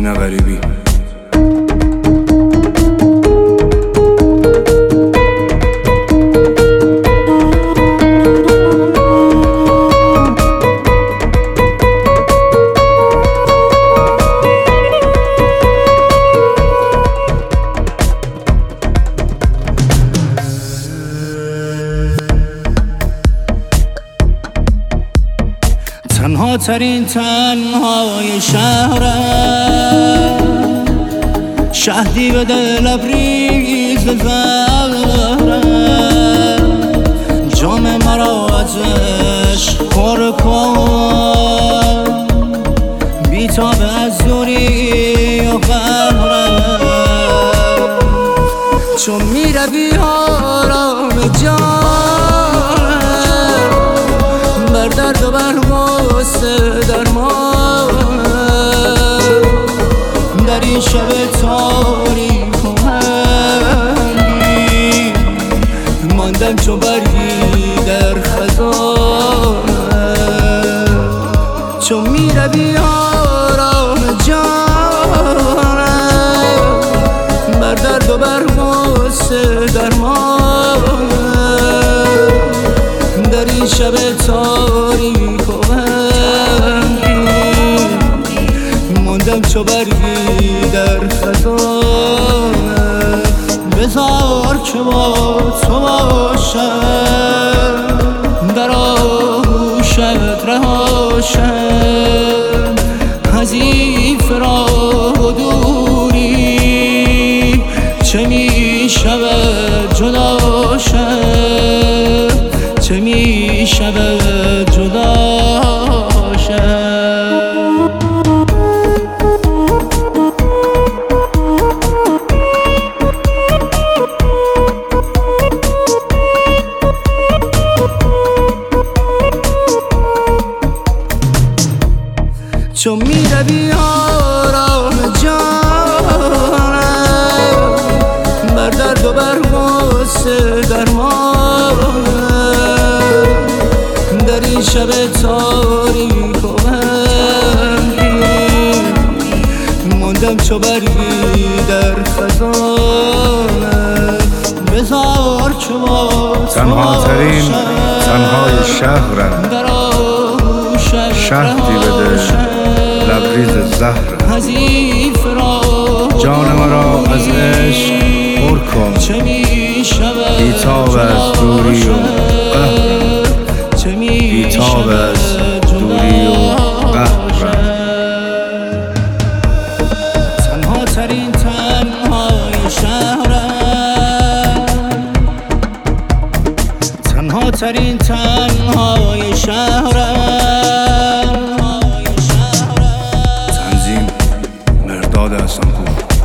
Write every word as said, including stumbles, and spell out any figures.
نه غریبی. تنها ترین تنهای شهرم، شهدی به دل لبریز زهرم، جام مرا ازش پر کن، بی‌تاب از دوری و قهرم، چون میروی آرام جانم، بر درد و بر درمان در این شب تاریک و هنگی، ماندم چو برگی در خزان، چون میروی آرام جانم، بر درد و بر غصه درمان در این شب تاریک و ماندم چو برگی در خزان. بذار که با تو باشم، در آغوشت رهاشم، از این فراق و دوری چه می شود جداشم، چه می شود جداشم. چون میروی آرام جانم، بر درد و بر غصه درمان در این شب تاریک و غمگین، ماندم چو برگی در خزان. بذار که با تنها ترین تنهای شهرم، شهدی به دل لبریز زهرم، جان مرا از عشق پر کن، بی‌تاب از دوری و قهرم، بی‌تاب از دوری و قهرم. تنها ترین تنهای شهرم، تنها ترین تنهای شهرم. تنظیم مرداد حسن‌پور.